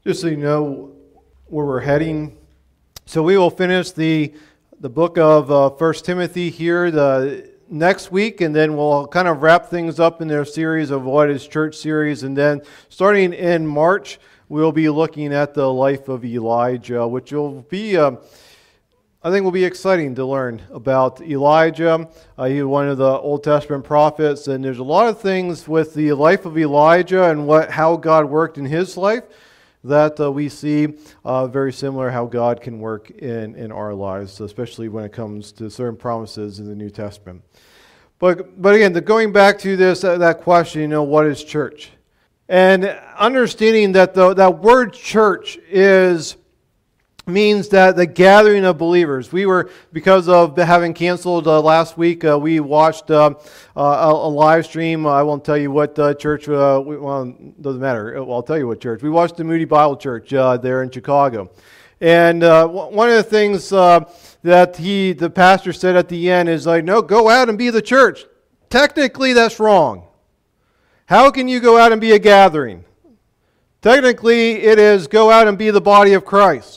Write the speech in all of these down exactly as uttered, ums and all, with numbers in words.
Just so you know where we're heading. So we will finish the the book of uh, First Timothy here the next week, and then we'll kind of wrap things up in their series of What is Church series. And then starting in March, we'll be looking at the life of Elijah, which will be, uh, I think, will be exciting to learn about Elijah. Uh, he was one of the Old Testament prophets, and there's a lot of things with the life of Elijah and what how God worked in his life that uh, we see uh, very similar how God can work in, in our lives, especially when it comes to certain promises in the New Testament. But but again, the, going back to this uh, that question, you know, what is church? And understanding that the that word church is means that the gathering of believers. We were, because of having canceled uh, last week, uh, we watched uh, uh, a, a live stream. I won't tell you what uh, church, uh, we, well, it doesn't matter. Well, I'll tell you what church. We watched the Moody Bible Church uh, there in Chicago. And uh, one of the things uh, that he, the pastor said at the end is like, no, go out and be the church. Technically, that's wrong. How can you go out and be a gathering? Technically, it is go out and be the body of Christ.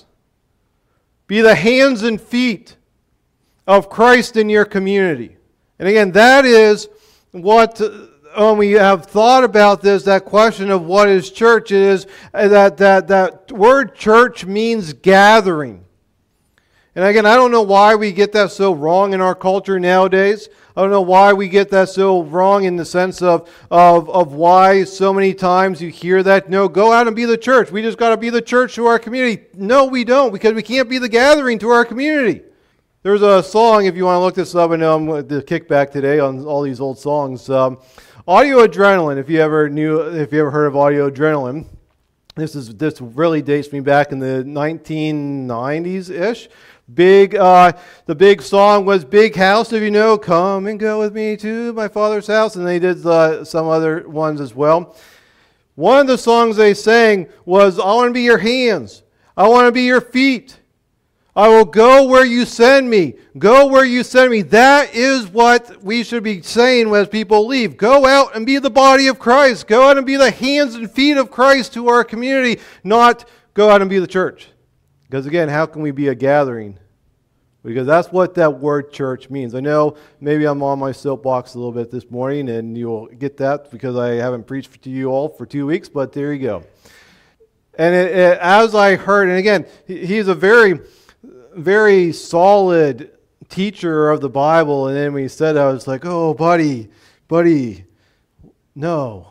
Be the hands and feet of Christ in your community. And again, that is what, when we have thought about this, that question of what is church, it is that, that, that word church means gathering. And again, I don't know why we get that so wrong in our culture nowadays. I don't know why we get that so wrong in the sense of, of, of why so many times you hear that, no, go out and be the church. We just got to be the church to our community. No, we don't, because we can't be the gathering to our community. There's a song, if you want to look this up, and um, the kickback today on all these old songs. Um, Audio Adrenaline, if you ever knew, if you ever heard of Audio Adrenaline. This is this really dates me back in the nineteen nineties-ish. Big, uh, the big song was Big House, if you know, come and go with me to my father's house. And they did uh, some other ones as well. One of the songs they sang was, I want to be your hands. I want to be your feet. I will go where you send me. Go where you send me. That is what we should be saying as people leave. Go out and be the body of Christ. Go out and be the hands and feet of Christ to our community, not go out and be the church. Because again, how can we be a gathering? Because that's what that word church means. I know maybe I'm on my soapbox a little bit this morning, and you'll get that because I haven't preached to you all for two weeks, but there you go. And it, it, as I heard, and again, he, he's a very, very solid teacher of the Bible, and then when he said that, I was like, oh, buddy, buddy, no.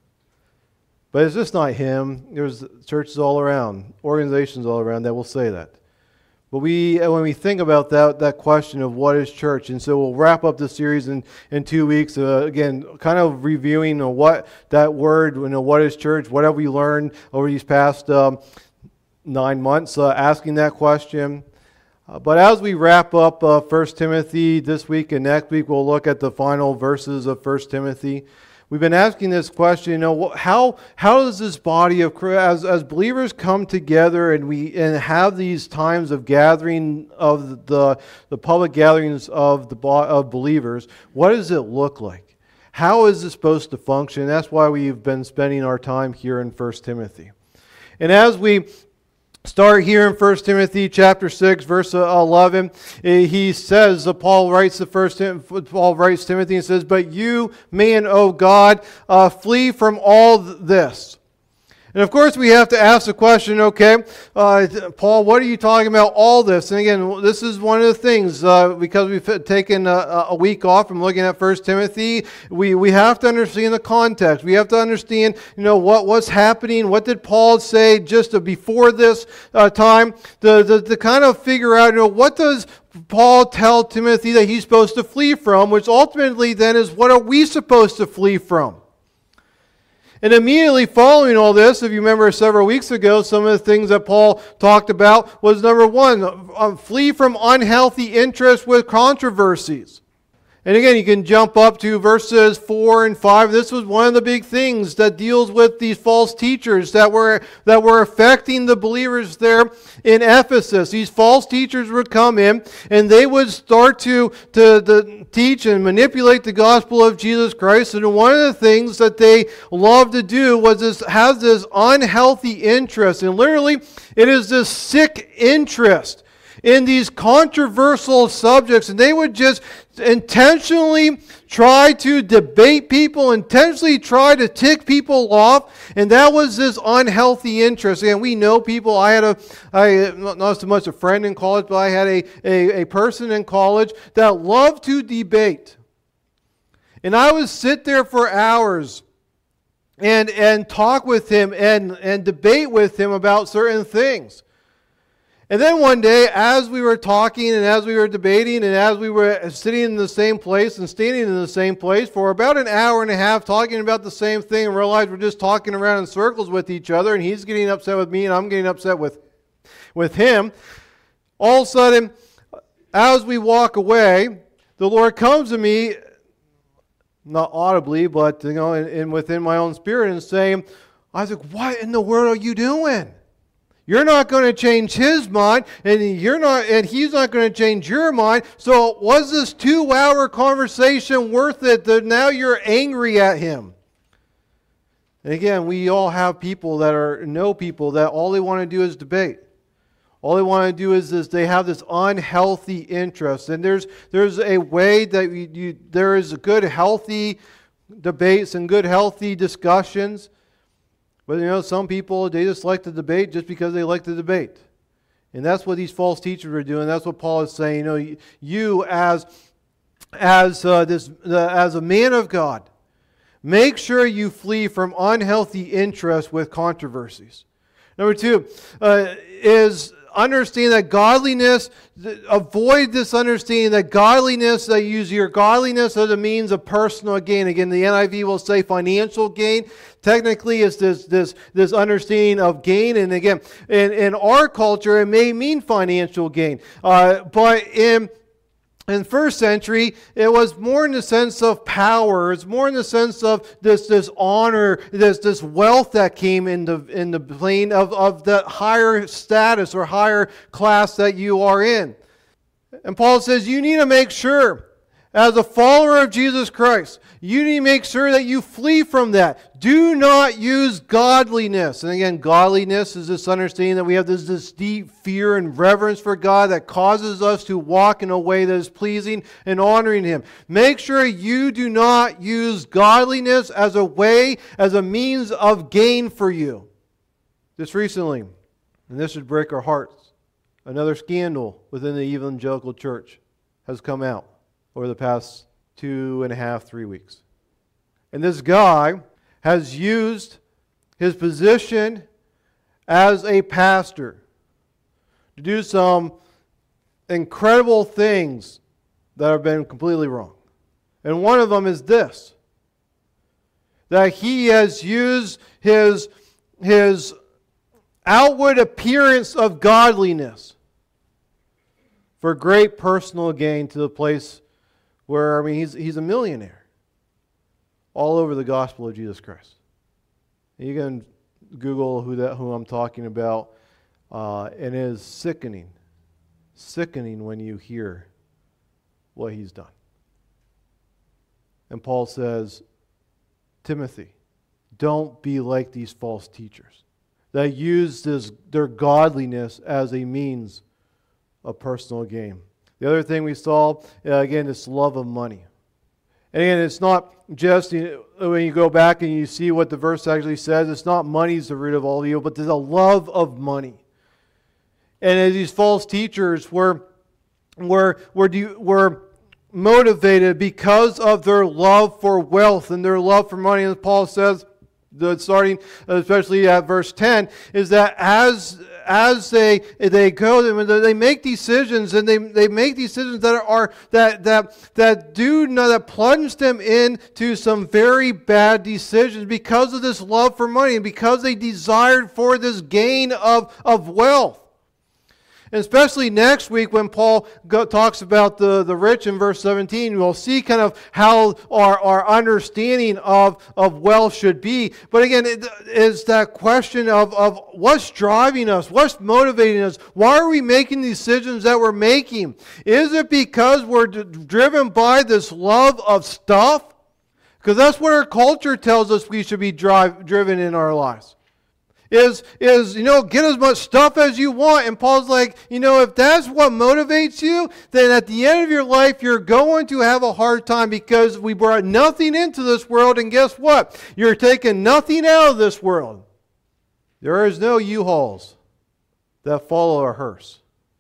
But it's just not him. There's churches all around, organizations all around that will say that. But we, when we think about that, that question of what is church, and so we'll wrap up the series in, in two weeks. Uh, again, kind of reviewing uh, what that word, you know, what is church, what have we learned over these past um, nine months, uh, asking that question. Uh, but as we wrap up uh, First Timothy this week and next week, we'll look at the final verses of First Timothy. We've been asking this question, you know, how how does this body of as as believers come together and we and have these times of gathering of the the public gatherings of the of believers? What does it look like? How is it supposed to function? That's why we've been spending our time here in First Timothy. And as we start here in First Timothy chapter six, verse eleven. He says, Paul writes the first Paul writes Timothy and says, "But you, man, O God, uh, flee from all this." And of course, we have to ask the question, okay, uh, Paul, what are you talking about, all this? And again, this is one of the things, uh, because we've taken a, a week off from looking at First Timothy, we, we have to understand the context. We have to understand, you know, what what's happening. What did Paul say just before this uh, time? To, to, to kind of figure out, you know, what does Paul tell Timothy that he's supposed to flee from, which ultimately then is what are we supposed to flee from? And immediately following all this, if you remember several weeks ago, some of the things that Paul talked about was number one, uh, flee from unhealthy interest with controversies. And again, you can jump up to verses four and five. This was one of the big things that deals with these false teachers that were that were affecting the believers there in Ephesus. These false teachers would come in and they would start to, to, to teach and manipulate the gospel of Jesus Christ. And one of the things that they loved to do was this has this unhealthy interest. And literally, it is this sick interest in these controversial subjects, and they would just intentionally try to debate people, intentionally try to tick people off, and that was this unhealthy interest. And we know people. I had a, I not so much a friend in college, but I had a, a, a person in college that loved to debate. And I would sit there for hours and and talk with him and, and debate with him about certain things. And then one day, as we were talking and as we were debating and as we were sitting in the same place and standing in the same place for about an hour and a half talking about the same thing and realized we're just talking around in circles with each other, and he's getting upset with me and I'm getting upset with, with him, all of a sudden, as we walk away, the Lord comes to me, not audibly, but you know, in, in within my own spirit, and saying, I was like, what in the world are you doing? You're not going to change his mind, and you're not, and he's not going to change your mind. So was this two-hour conversation worth it that now you're angry at him? And again, we all have people that are, know people that all they want to do is debate. All they want to do is this, they have this unhealthy interest. And there's there's a way that you, you there is good, healthy debates and good, healthy discussions. But you know, some people, they just like to debate just because they like to debate. And that's what these false teachers are doing. That's what Paul is saying. You know, you as, as, uh, this, uh, as a man of God, make sure you flee from unhealthy interest with controversies. Number two uh, is understand that godliness, avoid this understanding that godliness, that use your godliness as a means of personal gain. Again, the N I V will say financial gain. Technically, it's this this this understanding of gain. And again, in, in our culture, it may mean financial gain. Uh, but in In first century, it was more in the sense of power. It's more in the sense of this, this honor, this, this wealth that came in the, in the plane of, of the higher status or higher class that you are in. And Paul says you need to make sure, as a follower of Jesus Christ, you need to make sure that you flee from that. Do not use godliness. And again, godliness is this understanding that we have this, this deep fear and reverence for God that causes us to walk in a way that is pleasing and honoring Him. Make sure you do not use godliness as a way, as a means of gain for you. Just recently, and this should break our hearts, another scandal within the evangelical church has come out over the past two and a half, three weeks. And this guy has used his position as a pastor to do some incredible things that have been completely wrong. And one of them is this, that he has used his, his outward appearance of godliness for great personal gain to the place where, I mean, he's, he's a millionaire all over the gospel of Jesus Christ. You can Google who that who I'm talking about, uh, and it is sickening, sickening when you hear what he's done. And Paul says, Timothy, don't be like these false teachers that use this, their godliness as a means of personal gain. The other thing we saw, uh, again, this love of money. And again, it's not just, you know, when you go back and you see what the verse actually says, it's not money's the root of all evil, but there's a love of money. And as these false teachers were, were, were, were motivated because of their love for wealth and their love for money. And Paul says, the starting, especially at verse ten, is that as as they they go, they make decisions, and they, they make decisions that are that that that do not, that plunge them into some very bad decisions because of this love for money and because they desired for this gain of of wealth. And especially next week when Paul go, talks about the, the rich in verse seventeen, we'll see kind of how our, our understanding of, of wealth should be. But again, it is that question of, of what's driving us, what's motivating us, why are we making the decisions that we're making? Is it because we're d- driven by this love of stuff? Because that's what our culture tells us we should be drive, driven in our lives. Is, is, you know, get as much stuff as you want. And Paul's like, you know, if that's what motivates you, then at the end of your life, you're going to have a hard time because we brought nothing into this world. And guess what? You're taking nothing out of this world. There is no U-Hauls that follow a hearse.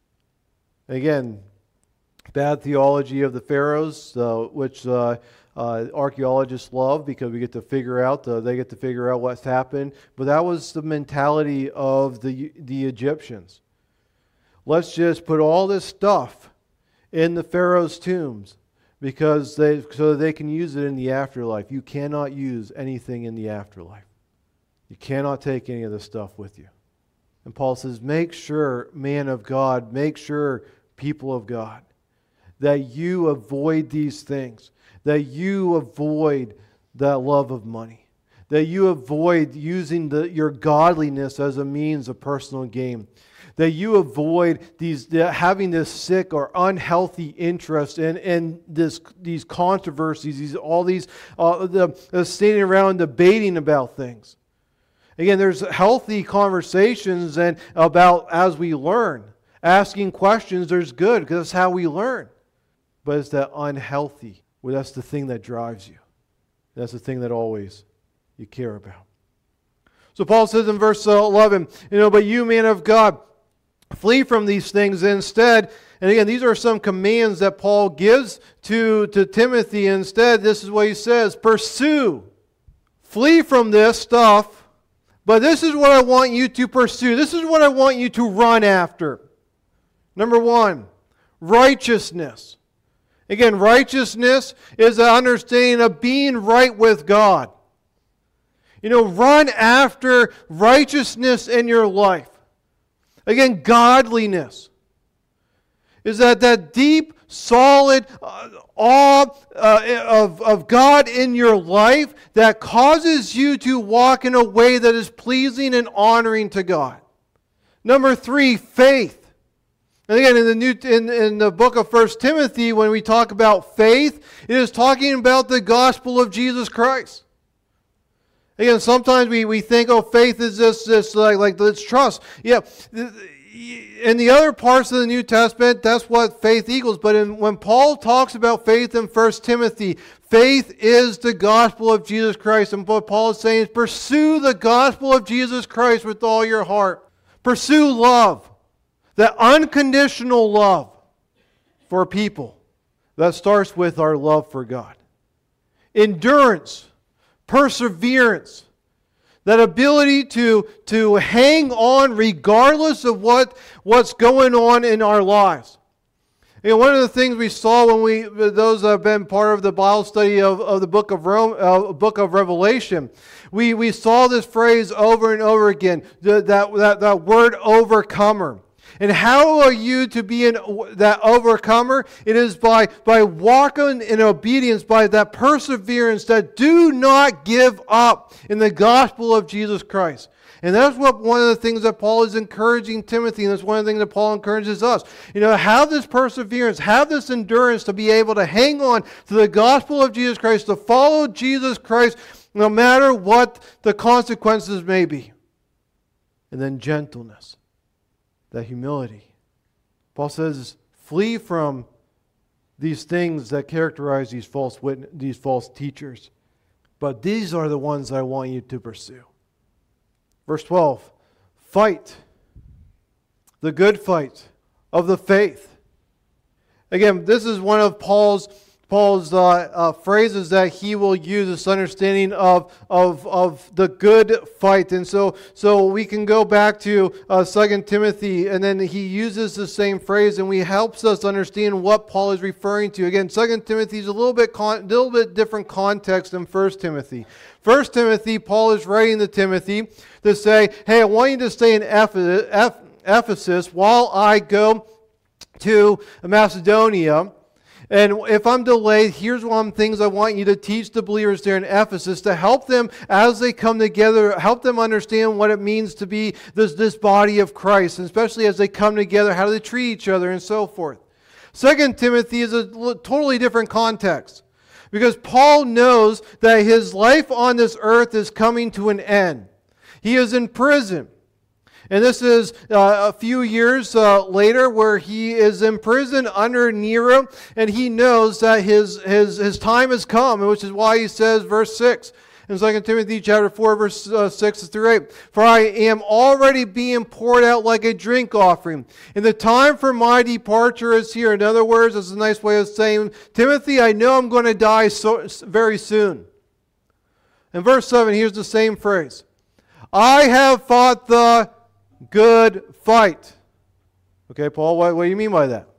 Again, bad theology of the Pharaohs, uh, which... Uh, Uh, archaeologists love because we get to figure out, uh, they get to figure out what's happened. But that was the mentality of the, the Egyptians. Let's just put all this stuff in the Pharaoh's tombs because they, so they can use it in the afterlife. You cannot use anything in the afterlife. You cannot take any of this stuff with you. And Paul says, make sure, man of God, make sure, people of God, that you avoid these things. That you avoid that love of money. That you avoid using the, your godliness as a means of personal gain. That you avoid these the, having this sick or unhealthy interest in, in this, these controversies, these, all these uh, the, the standing around debating about things. Again, there's healthy conversations and about as we learn. Asking questions, there's good because that's how we learn. But it's that unhealthy. Well, that's the thing that drives you. That's the thing that always you care about. So Paul says in verse eleven, you know, but you, man of God, flee from these things instead. And again, these are some commands that Paul gives to, to Timothy. Instead, this is what he says, pursue. Flee from this stuff, but this is what I want you to pursue. This is what I want you to run after. Number one, righteousness. Again, righteousness is an understanding of being right with God. You know, run after righteousness in your life. Again, godliness is that that deep, solid uh, awe uh, of, of God in your life that causes you to walk in a way that is pleasing and honoring to God. Number three, faith. And again, in the new in, in the book of First Timothy, when we talk about faith, it is talking about the gospel of Jesus Christ. Again, sometimes we, we think, oh, faith is just this like like it's trust. Yeah, in the other parts of the New Testament, that's what faith equals. But in, when Paul talks about faith in First Timothy, faith is the gospel of Jesus Christ. And what Paul is saying is, pursue the gospel of Jesus Christ with all your heart. Pursue love. That unconditional love for people that starts with our love for God. Endurance, perseverance, that ability to, to hang on regardless of what, what's going on in our lives. You know, one of the things we saw when we, those that have been part of the Bible study of, of the book of Rome, uh, book of Revelation, we, we saw this phrase over and over again, that, that, that word overcomer. And how are you to be an, that overcomer? It is by, by walking in obedience, by that perseverance, that do not give up in the gospel of Jesus Christ. And that's what one of the things that Paul is encouraging Timothy, and that's one of the things that Paul encourages us. You know, have this perseverance, have this endurance to be able to hang on to the gospel of Jesus Christ, to follow Jesus Christ no matter what the consequences may be. And then gentleness. That humility. Paul says, flee from these things that characterize these false witness, these false teachers. But these are the ones I want you to pursue. Verse twelve, fight the good fight of the faith. Again, this is one of Paul's Paul's uh, uh, phrases that he will use, this understanding of, of, of the good fight. And so so we can go back to uh, Second Timothy, and then he uses the same phrase, and he helps us understand what Paul is referring to. Again, Second Timothy is a little bit con- little bit different context than First Timothy. First Timothy, Paul is writing to Timothy to say, hey, I want you to stay in Ephesus, Ephesus while I go to Macedonia. And if I'm delayed, here's one of the things I want you to teach the believers there in Ephesus to help them as they come together, help them understand what it means to be this, this body of Christ, and especially as they come together, how do they treat each other and so forth. Second Timothy is a totally different context because Paul knows that his life on this earth is coming to an end. He is in prison. And this is uh, a few years uh, later where he is in prison under Nero, and he knows that his, his, his time has come, which is why he says, verse six, in Second Timothy chapter four, verse uh, six through eight, "For I am already being poured out like a drink offering, and the time for my departure is here." In other words, it's a nice way of saying, Timothy, I know I'm going to die so, very soon. In verse seven, here's the same phrase. "I have fought the good fight." Okay, Paul, what, what do you mean by that?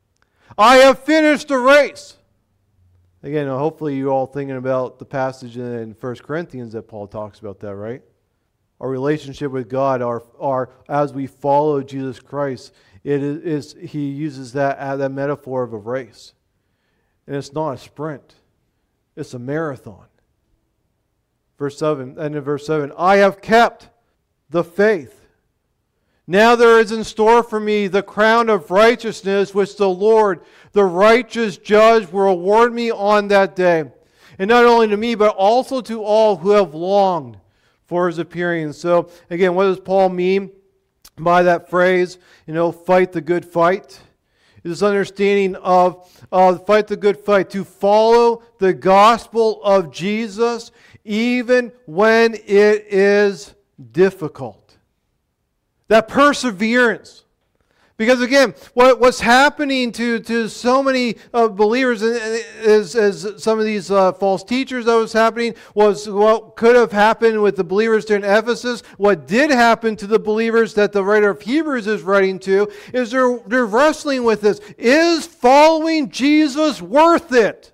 "I have finished the race." Again, hopefully you're all thinking about the passage in First Corinthians that Paul talks about that, right? Our relationship with God, our, our as we follow Jesus Christ, it is, is he uses that as that metaphor of a race. And it's not a sprint. It's a marathon. Verse seven, and in verse seven, "I have kept the faith. Now there is in store for me the crown of righteousness, which the Lord, the righteous judge, will award me on that day. And not only to me, but also to all who have longed for his appearing." So, again, what does Paul mean by that phrase, you know, fight the good fight? This understanding of uh, fight the good fight, to follow the gospel of Jesus even when it is difficult. That perseverance. Because again, what, what's happening to, to so many uh, believers is, as some of these uh, false teachers that was happening was what could have happened with the believers there in Ephesus. What did happen to the believers that the writer of Hebrews is writing to is they're, they're wrestling with this. Is following Jesus worth it?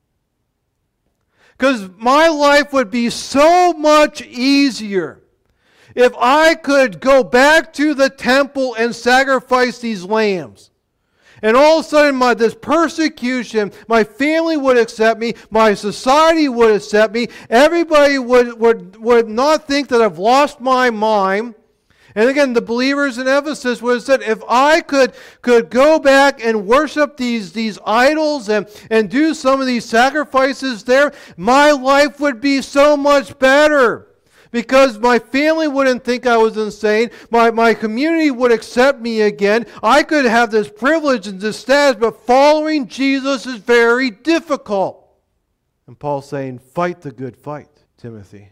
Because my life would be so much easier if I could go back to the temple and sacrifice these lambs. And all of a sudden, my, this persecution, my family would accept me, my society would accept me, everybody would, would, would not think that I've lost my mind. And again, the believers in Ephesus would have said, if I could, could go back and worship these, these idols and, and do some of these sacrifices there, my life would be so much better. Because my family wouldn't think I was insane. My, my community would accept me again. I could have this privilege and this status, but following Jesus is very difficult. And Paul's saying, fight the good fight, Timothy.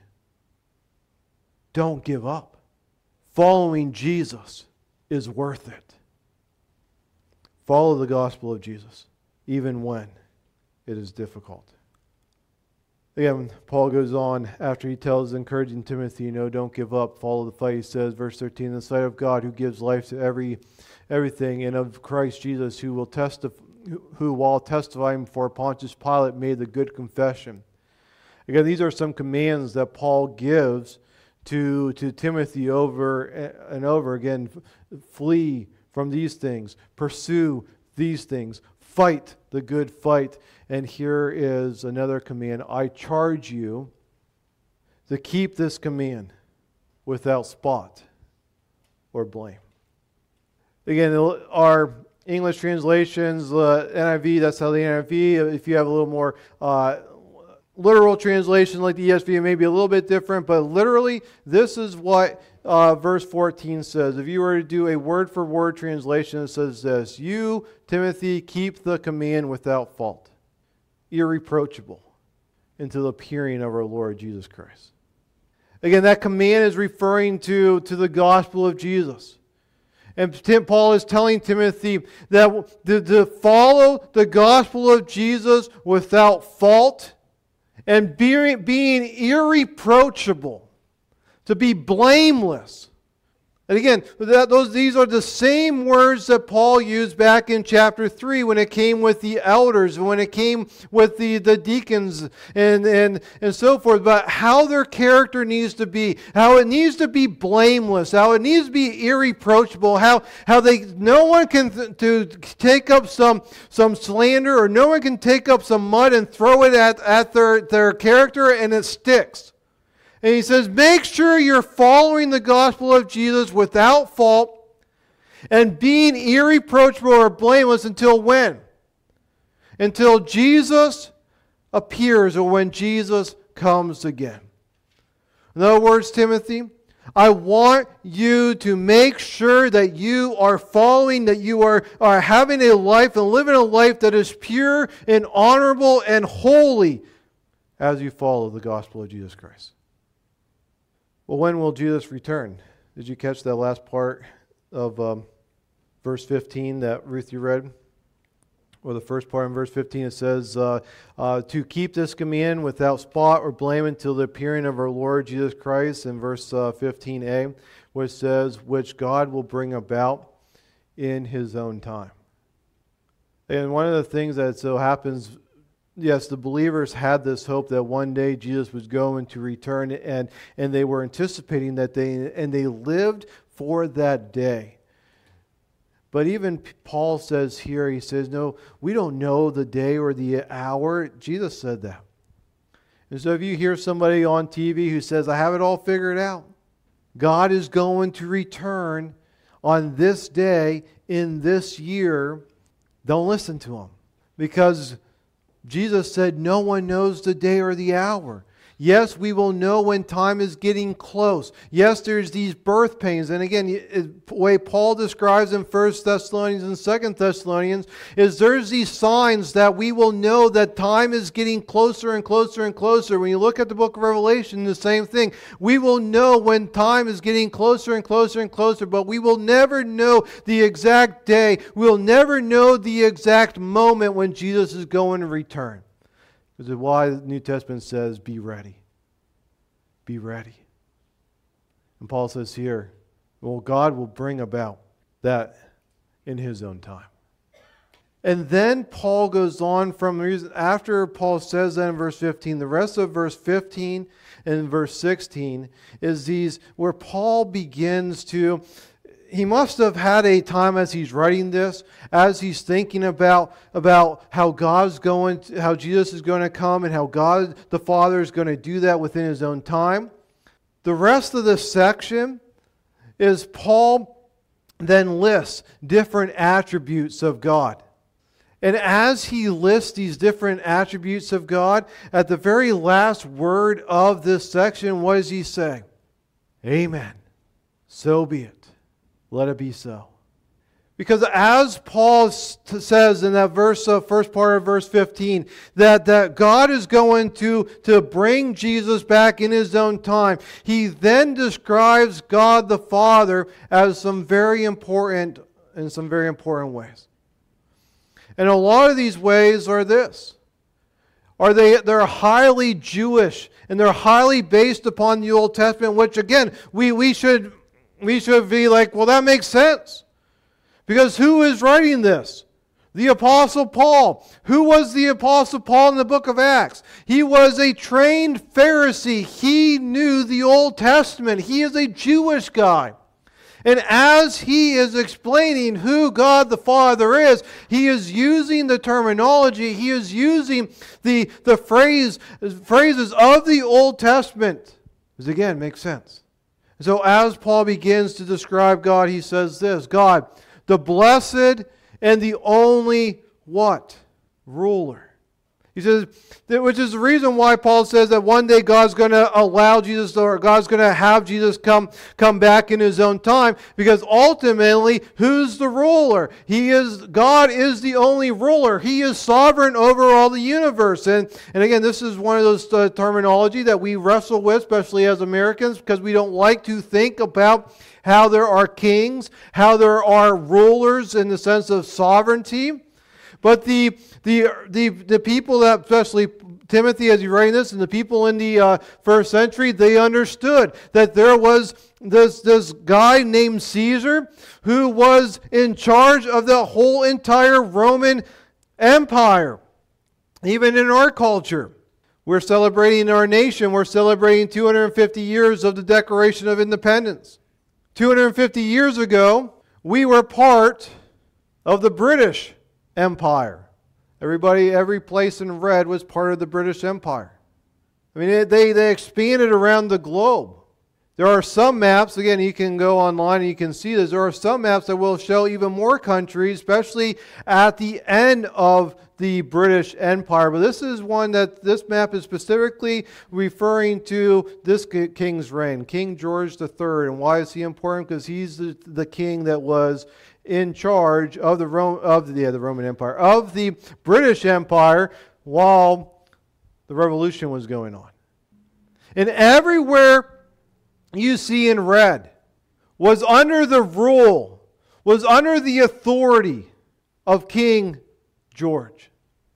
Don't give up. Following Jesus is worth it. Follow the gospel of Jesus, even when it is difficult. Again, Paul goes on after he tells encouraging Timothy, you know, don't give up, follow the fight. He says, verse thirteen, "In the sight of God who gives life to every everything, and of Christ Jesus who will testify, who while testifying before Pontius Pilate made the good confession." Again, these are some commands that Paul gives to, to Timothy over and over again. Flee from these things, pursue these things, fight the good fight. And here is another command. "I charge you to keep this command without spot or blame." Again, our English translations, uh, N I V, that's how the N I V, if you have a little more uh, literal translation like the E S V, it may be a little bit different, but literally, this is what uh, verse fourteen says. If you were to do a word-for-word translation, it says this: "You, Timothy, keep the command without fault, irreproachable, until the appearing of our Lord Jesus Christ." Again, that command is referring to, to the gospel of Jesus. And Tim, Paul is telling Timothy that to, to follow the gospel of Jesus without fault and being, being irreproachable, to be blameless. And again, that, those, these are the same words that Paul used back in chapter three when it came with the elders, when it came with the, the deacons and, and, and so forth, about how their character needs to be, how it needs to be blameless, how it needs to be irreproachable, how, how they no one can th- to take up some, some slander, or no one can take up some mud and throw it at, at their, their character and it sticks. And he says, make sure you're following the gospel of Jesus without fault and being irreproachable or blameless until when? Until Jesus appears, or when Jesus comes again. In other words, Timothy, I want you to make sure that you are following, that you are, are having a life and living a life that is pure and honorable and holy as you follow the gospel of Jesus Christ. Well, when will Jesus return? Did you catch that last part of um, verse fifteen that Ruth, you read? Or the first part in verse fifteen, it says, uh, uh, to keep this command without spot or blame until the appearing of our Lord Jesus Christ, in verse uh, fifteen a, which says, which God will bring about in His own time. And one of the things that so happens, yes, the believers had this hope that one day Jesus was going to return, and, and they were anticipating that they, and they lived for that day. But even Paul says here, he says, no, we don't know the day or the hour. Jesus said that. And so if you hear somebody on T V who says, I have it all figured out, God is going to return on this day in this year, don't listen to them. Because Jesus said, no one knows the day or the hour. Yes, we will know when time is getting close. Yes, there's these birth pains. And again, the way Paul describes in First Thessalonians and Second Thessalonians is there's these signs that we will know that time is getting closer and closer and closer. When you look at the book of Revelation, the same thing. We will know when time is getting closer and closer and closer, but we will never know the exact day. We'll never know the exact moment when Jesus is going to return. This is why the New Testament says, be ready. Be ready. And Paul says here, well, God will bring about that in His own time. And then Paul goes on from, after Paul says that in verse fifteen, the rest of verse fifteen and verse sixteen is these, where Paul begins to, he must have had a time as he's writing this, as he's thinking about, about how God's going, to, how Jesus is going to come, and how God the Father is going to do that within His own time. The rest of this section is Paul then lists different attributes of God. And as he lists these different attributes of God, at the very last word of this section, what does he say? Amen. So be it. Let it be so. Because as Paul says in that verse, uh, first part of verse fifteen, that, that God is going to, to bring Jesus back in His own time, he then describes God the Father as some very important, in some very important ways. And a lot of these ways are this. Are they, they're highly Jewish, and they're highly based upon the Old Testament, which again, we, we should... We should be like, well, that makes sense. Because who is writing this? The Apostle Paul. Who was the Apostle Paul in the book of Acts? He was a trained Pharisee. He knew the Old Testament. He is a Jewish guy. And as he is explaining who God the Father is, he is using the terminology, he is using the, the phrase, phrases of the Old Testament. Which again makes sense. So as Paul begins to describe God, he says this, God, the blessed and the only what? Ruler. He says, which is the reason why Paul says that one day God's going to allow Jesus, or God's going to have Jesus come, come back in His own time, because ultimately, who's the ruler? He is, God is the only ruler. He is sovereign over all the universe. And, and again, this is one of those uh, terminology that we wrestle with, especially as Americans, because we don't like to think about how there are kings, how there are rulers in the sense of sovereignty. But the, the the the people that, especially Timothy as he's writing this, and the people in the uh, first century, they understood that there was this, this guy named Caesar who was in charge of the whole entire Roman Empire. Even in our culture, we're celebrating our nation. We're celebrating two hundred fifty years of the Declaration of Independence. two hundred fifty years ago, we were part of the British Empire. Everybody, every place in red was part of the British Empire. I mean, they, they expanded around the globe. There are some maps, again, you can go online and you can see this. There are some maps that will show even more countries, especially at the end of the British Empire. But this is one that, this map is specifically referring to this king's reign, King George the Third. And why is he important? Because he's the, the king that was in charge of the, Rome, of the, yeah, the Roman Empire, of the British Empire while the revolution was going on. And everywhere you see in red was under the rule, was under the authority of King George.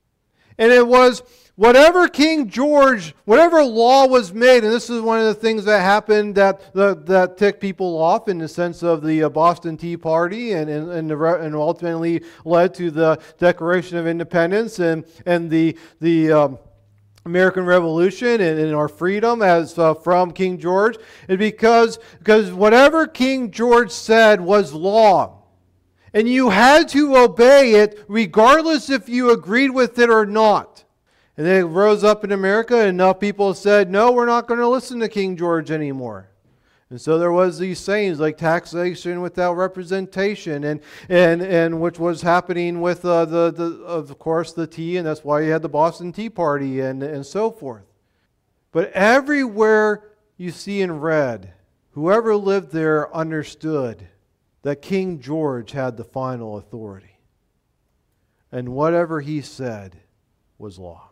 And it was whatever King George, whatever law was made, and this is one of the things that happened that that, that ticked people off in the sense of the uh, Boston Tea Party and and, and, the, and ultimately led to the Declaration of Independence and, and the, the um, American Revolution and, and our freedom as uh, from King George, is because, because whatever King George said was law. And you had to obey it regardless if you agreed with it or not. And then it rose up in America and enough people said, no, we're not going to listen to King George anymore. And so there was these sayings like taxation without representation, and and and which was happening with uh, the the of course the tea, and that's why you had the Boston Tea Party and and so forth. But everywhere you see in red, whoever lived there understood that King George had the final authority, and whatever he said was law.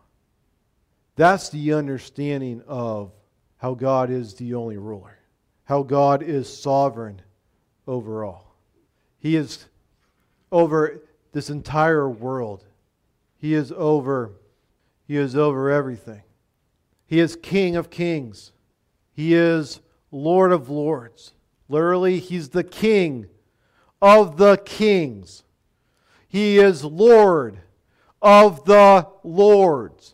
That's the understanding of how God is the only ruler. How God is sovereign over all. He is over this entire world. He is over, He is over everything. He is King of kings. He is Lord of lords. Literally, He's the King of the kings. He is Lord of the lords.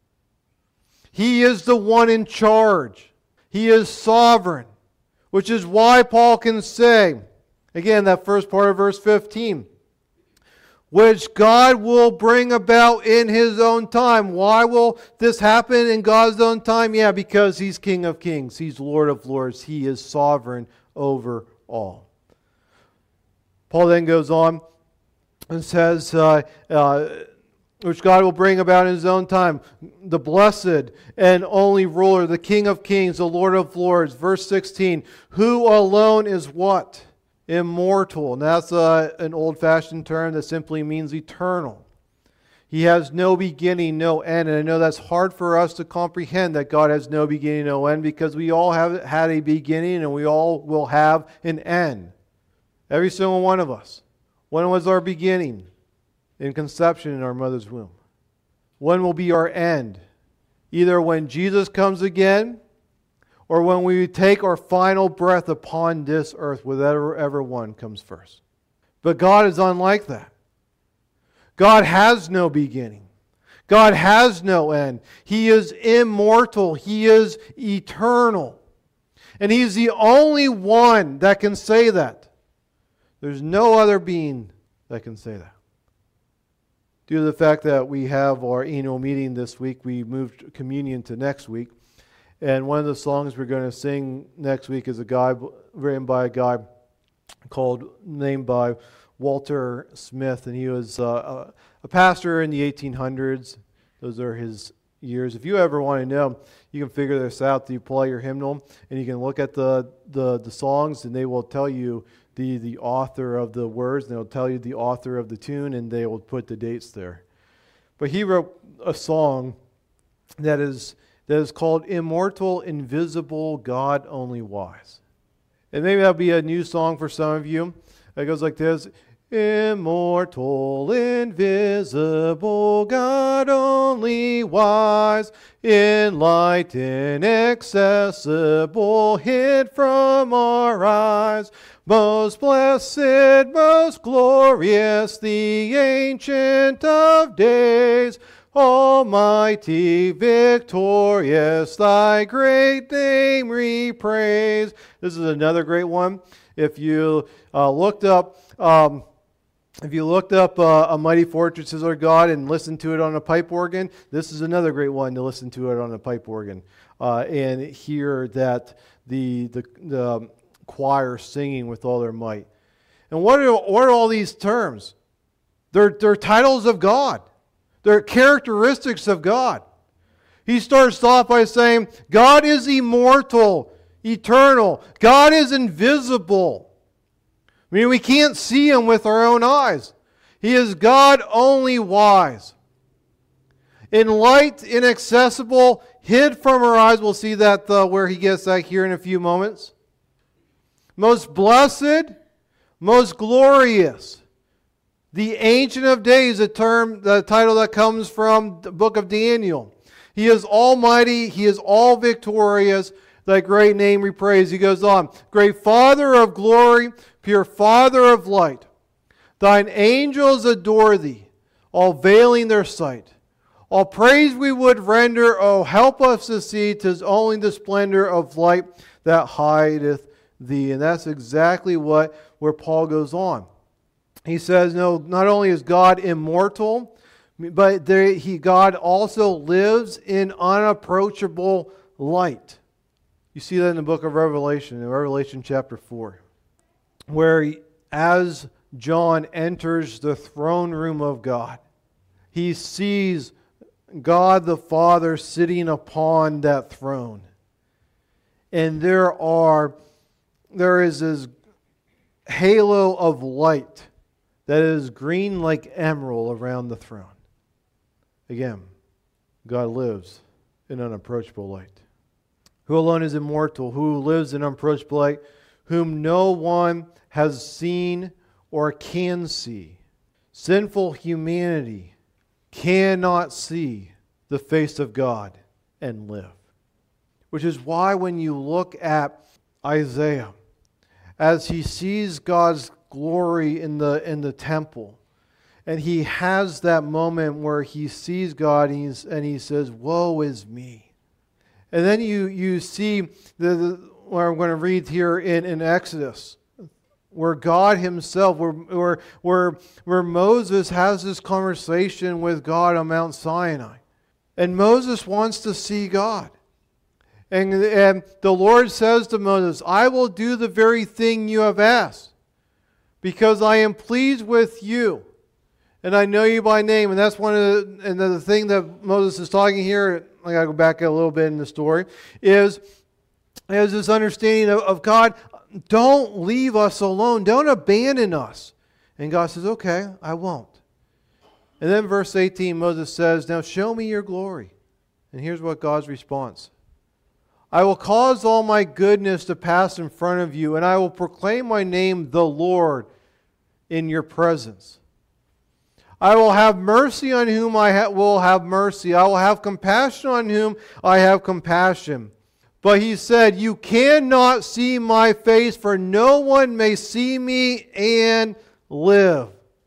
He is the one in charge. He is sovereign. Which is why Paul can say, again, that first part of verse fifteen, which God will bring about in His own time. Why will this happen in God's own time? Yeah, because He's King of kings. He's Lord of lords. He is sovereign over all. Paul then goes on and says, uh, uh, which God will bring about in His own time, the blessed and only ruler, the King of kings, the Lord of lords. Verse sixteen, who alone is what? Immortal. And that's uh, an old-fashioned term that simply means eternal. He has no beginning, no end. And I know that's hard for us to comprehend, that God has no beginning, no end, because we all have had a beginning and we all will have an end. Every single one of us. When was our beginning? In conception in our mother's womb. When will be our end? Either when Jesus comes again, or when we take our final breath upon this earth, whatever ever one comes first. But God is unlike that. God has no beginning. God has no end. He is immortal. He is eternal. And He's the only one that can say that. There's no other being that can say that. Due to the fact that we have our annual meeting this week, we moved communion to next week. And one of the songs we're going to sing next week is a guy written by a guy called, named by Walter Smith. And he was uh, a pastor in the eighteen hundreds. Those are his years. If you ever want to know, you can figure this out. You pull out your hymnal and you can look at the, the, the songs, and they will tell you the, the author of the words, and they'll tell you the author of the tune, and they will put the dates there. But he wrote a song that is that is called Immortal, Invisible, God Only Wise. And maybe that'll be a new song for some of you. It goes like this. immortal, invisible, God only wise, in light inaccessible, hid from our eyes. Most blessed, most glorious, the Ancient of Days, Almighty, victorious, thy great name we praise. This is another great one. If you uh, looked up, um, if you looked up uh, A Mighty Fortress is Our God and listened to it on a pipe organ, this is another great one to listen to it on a pipe organ uh, and hear that the the the choir singing with all their might. And what are what are all these terms? They're they're titles of God. They're characteristics of God. He starts off by saying, God is immortal, eternal. God is invisible. I mean, we can't see Him with our own eyes. He is God only wise. In light, inaccessible, hid from our eyes. We'll see that uh, where he gets that here in a few moments. Most blessed, most glorious. The Ancient of Days, a term, the title that comes from the book of Daniel. He is almighty. He is all victorious. Thy great name we praise. He goes on. Great Father of glory, pure Father of light. Thine angels adore thee, all veiling their sight. All praise we would render, oh, help us to see 'tis only the splendor of light that hideth thee. And that's exactly what where Paul goes on. He says, no, not only is God immortal, but there, he, God also lives in unapproachable light. You see that in the book of Revelation, in Revelation chapter four, where he, as John enters the throne room of God, he sees God the Father sitting upon that throne. And there are, there is this halo of light that is green like emerald around the throne. Again, God lives in unapproachable light. Who alone is immortal, who lives in unapproachable light, whom no one has seen or can see. Sinful humanity cannot see the face of God and live. Which is why when you look at Isaiah, as he sees God's glory in the in the temple, and he has that moment where he sees God and, he's, and he says, woe is me. And then you, you see, the, the, where I'm going to read here in, in Exodus, where God himself, where, where, where, where Moses has this conversation with God on Mount Sinai. And Moses wants to see God. And, and the Lord says to Moses, I will do the very thing you have asked, because I am pleased with you, and I know you by name. And that's one of the, and the thing that Moses is talking here, I got to go back a little bit in the story, is, is this understanding of, of God, don't leave us alone. Don't abandon us. And God says, okay, I won't. And then verse eighteen, Moses says, now show me your glory. And here's what God's response. I will cause all my goodness to pass in front of you, and I will proclaim my name, the Lord, in your presence. I will have mercy on whom I ha- will have mercy. I will have compassion on whom I have compassion. But he said, you cannot see my face, for no one may see me and live.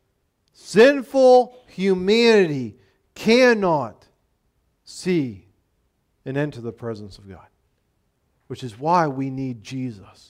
Sinful humanity cannot see and enter the presence of God, which is why we need Jesus.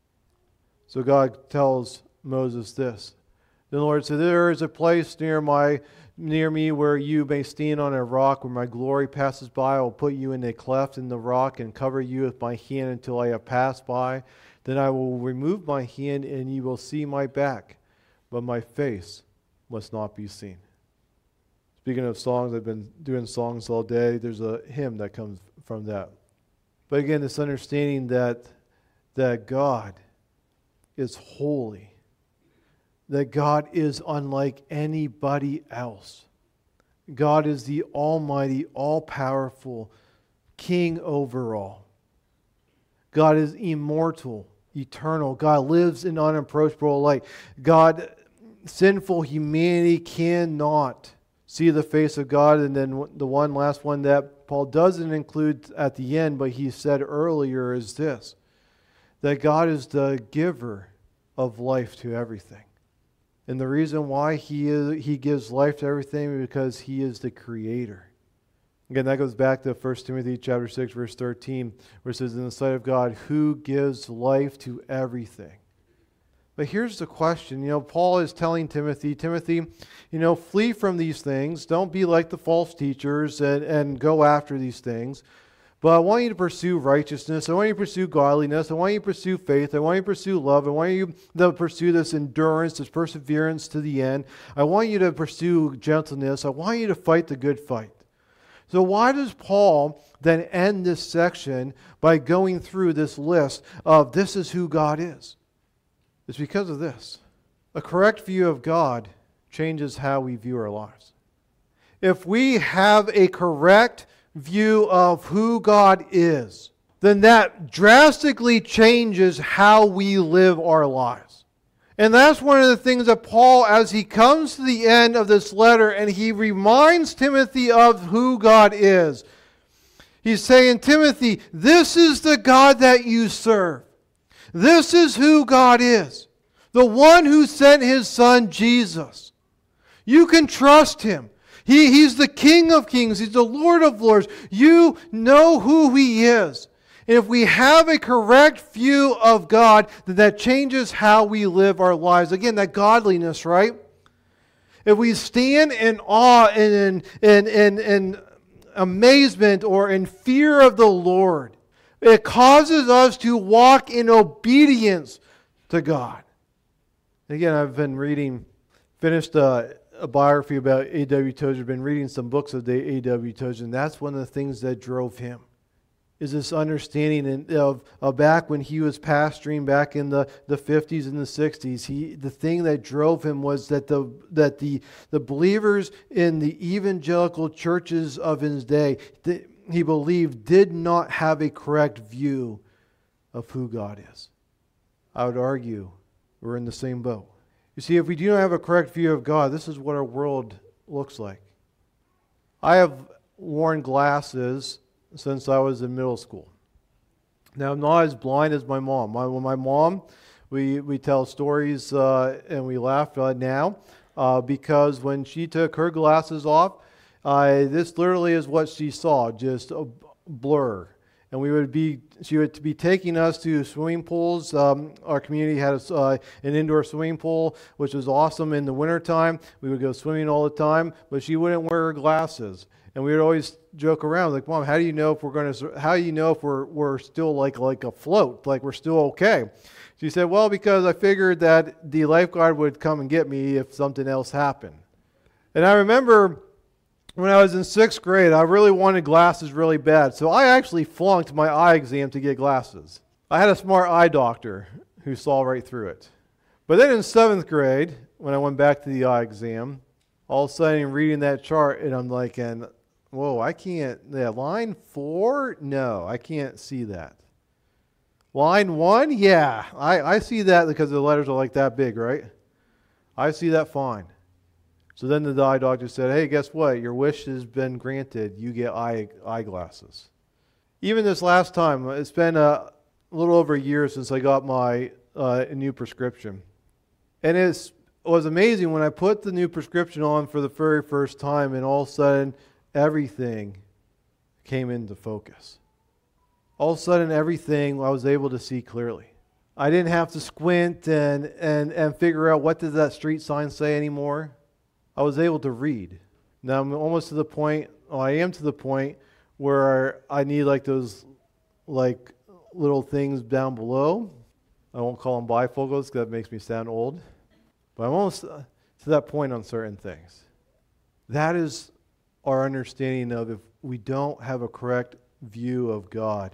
So God tells Moses this. The Lord said, there is a place near my near me where you may stand on a rock, where my glory passes by. I will put you in a cleft in the rock and cover you with my hand until I have passed by. Then I will remove my hand and you will see my back, but my face must not be seen. Speaking of songs, I've been doing songs all day. There's a hymn that comes from that. But again, this understanding that, that God is holy, that God is unlike anybody else. God is the almighty, all-powerful King over all. God is immortal, eternal. God lives in unapproachable light. God sinful humanity cannot see the face of God. And then the one last one that Paul doesn't include at the end, but he said earlier, is this: that God is the giver of life to everything. And the reason why he is, he gives life to everything is because he is the creator. Again, that goes back to First Timothy chapter six, verse thirteen, where it says, in the sight of God, who gives life to everything. But here's the question. You know, Paul is telling Timothy, Timothy, you know, flee from these things. Don't be like the false teachers and, and go after these things. But I want you to pursue righteousness. I want you to pursue godliness. I want you to pursue faith. I want you to pursue love. I want you to pursue this endurance, this perseverance to the end. I want you to pursue gentleness. I want you to fight the good fight. So why does Paul then end this section by going through this list of this is who God is? It's because of this. A correct view of God changes how we view our lives. If we have a correct view of who God is, then that drastically changes how we live our lives. And that's one of the things that Paul, as he comes to the end of this letter and he reminds Timothy of who God is, he's saying, Timothy, this is the God that you serve. This is who God is. The one who sent his son, Jesus. You can trust him. He, he's the King of kings. He's the Lord of lords. You know who he is. And if we have a correct view of God, then that changes how we live our lives. Again, that godliness, right? If we stand in awe and in, in, in, in amazement or in fear of the Lord, it causes us to walk in obedience to God. Again, I've been reading, finished a, a biography about A W Tozer, been reading some books of the A W Tozer, and that's one of the things that drove him, is this understanding of, of back when he was pastoring back in the, the fifties and the sixties. He, the thing that drove him was that the that the, the believers in the evangelical churches of his day, the, he believed, did not have a correct view of who God is. I would argue we're in the same boat. You see, if we do not have a correct view of God, this is what our world looks like. I have worn glasses since I was in middle school. Now, I'm not as blind as my mom. My, my mom, we, we tell stories uh, and we laugh uh, now uh, because when she took her glasses off, uh, this literally is what she saw, just a blur. And we would be, she would be taking us to swimming pools. Um, our community had a, uh, an indoor swimming pool, which was awesome in the wintertime. We would go swimming all the time, but she wouldn't wear her glasses. And we would always joke around, like, Mom, how do you know if we're going to, how do you know if we're, we're still like, like afloat, like we're still okay? She said, well, because I figured that the lifeguard would come and get me if something else happened. And I remember when I was in sixth grade, I really wanted glasses really bad. So I actually flunked my eye exam to get glasses. I had a smart eye doctor who saw right through it. But then in seventh grade, when I went back to the eye exam, all of a sudden reading that chart, and I'm like, and whoa, I can't, yeah, line four? No, I can't see that. Line one? Yeah, I, I see that because the letters are like that big, right? I see that fine. So then the eye doctor said, hey, guess what? Your wish has been granted. You get eye eyeglasses. Even this last time, it's been a little over a year since I got my uh, new prescription. And it's, it was amazing when I put the new prescription on for the very first time, and all of a sudden, everything came into focus. All of a sudden, everything I was able to see clearly. I didn't have to squint and, and, and figure out what does that street sign say anymore. I was able to read. Now I'm almost to the point, oh, I am to the point where I need like those like little things down below. I won't call them bifocals because that makes me sound old. But I'm almost to that point on certain things. That is our understanding of if we don't have a correct view of God,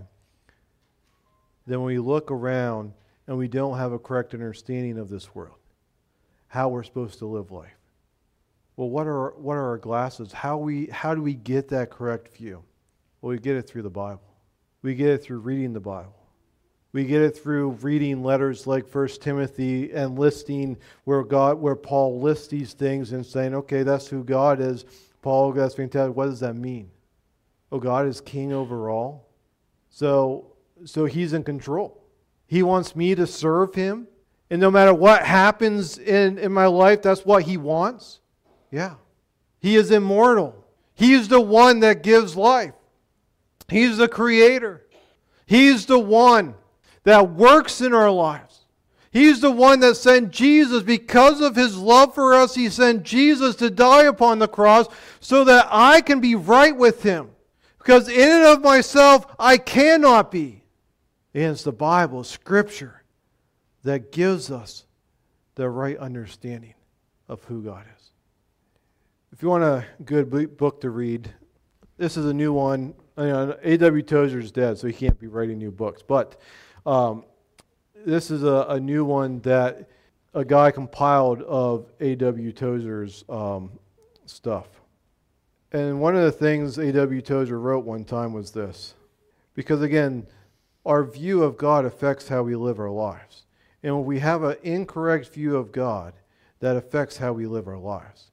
then when we look around and we don't have a correct understanding of this world, how we're supposed to live life. Well, what are what are our glasses? How we how do we get that correct view? Well, we get it through the Bible. We get it through reading the Bible. We get it through reading letters like First Timothy and listing where God, where Paul lists these things and saying, okay, that's who God is. Paul, that's fantastic. What does that mean? Oh, God is king over all. So, so He's in control. He wants me to serve Him. And no matter what happens in, in my life, that's what He wants. Yeah. He is immortal. He's the one that gives life. He's the creator. He's the one that works in our lives. He's the one that sent Jesus. Because of His love for us, He sent Jesus to die upon the cross so that I can be right with Him. Because in and of myself, I cannot be. And it's the Bible, Scripture, that gives us the right understanding of who God is. If you want a good book to read, this is a new one. You know, A W Tozer is dead, so he can't be writing new books. But um, this is a, a new one that a guy compiled of A W Tozer's um, stuff. And one of the things A W Tozer wrote one time was this. Because again, our view of God affects how we live our lives. And when we have an incorrect view of God, that affects how we live our lives.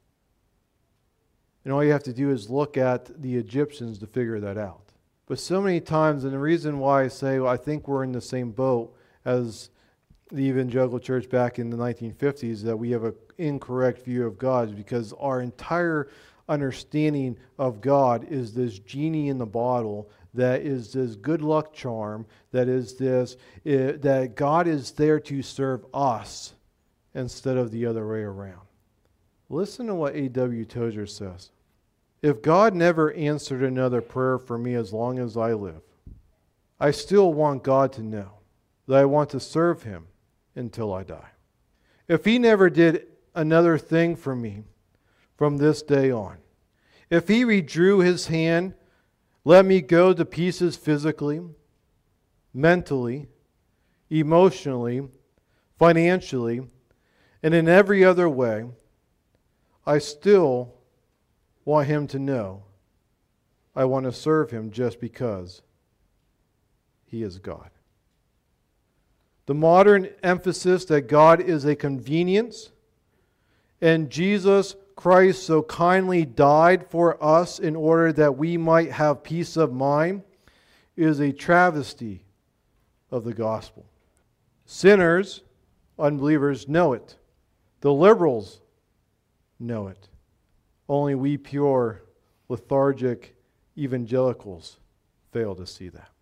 And all you have to do is look at the Egyptians to figure that out. But so many times, and the reason why I say well, I think we're in the same boat as the evangelical church back in the nineteen fifties, that we have an incorrect view of God, is because our entire understanding of God is this genie in the bottle, that is this good luck charm, that is this, uh, that God is there to serve us instead of the other way around. Listen to what A W Tozer says. If God never answered another prayer for me as long as I live, I still want God to know that I want to serve Him until I die. If He never did another thing for me from this day on, if He withdrew His hand, let me go to pieces physically, mentally, emotionally, financially, and in every other way, I still want Him to know I want to serve Him just because He is God. The modern emphasis that God is a convenience and Jesus Christ so kindly died for us in order that we might have peace of mind is a travesty of the gospel. Sinners, unbelievers, know it. The liberals know it. Only we pure, lethargic evangelicals fail to see that.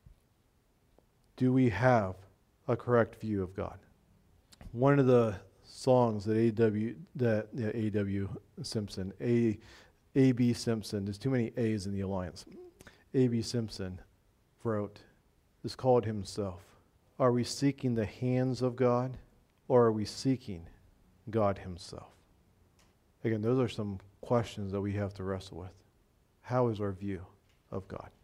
Do we have a correct view of God? One of the songs that A W that yeah, A W Simpson, A A B Simpson, there's too many A's in the alliance. A B Simpson wrote is called Himself. Are we seeking the hands of God, or are we seeking God Himself? Again, those are some questions that we have to wrestle with. How is our view of God?